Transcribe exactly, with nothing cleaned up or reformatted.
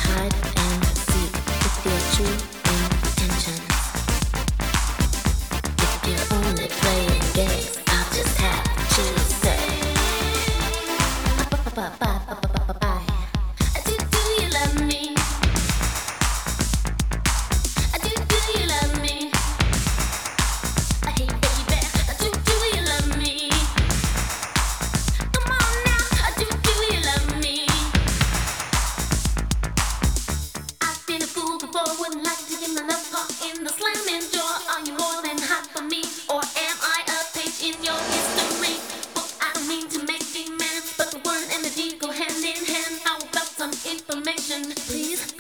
hide and seek with your true intentions. If you're only playing games, I'll just have to say, bye. Do do you love me? Do do you love me? Hey baby, do do you love me? Come on now, do do you love me? I've been a fool before, wouldn't like to get my love caught in the slamming door. Are you more than hot for me, or am I a page in your history? Oh, I don't mean to make demands, but the word and the deed go hand in hand. How about some information, please?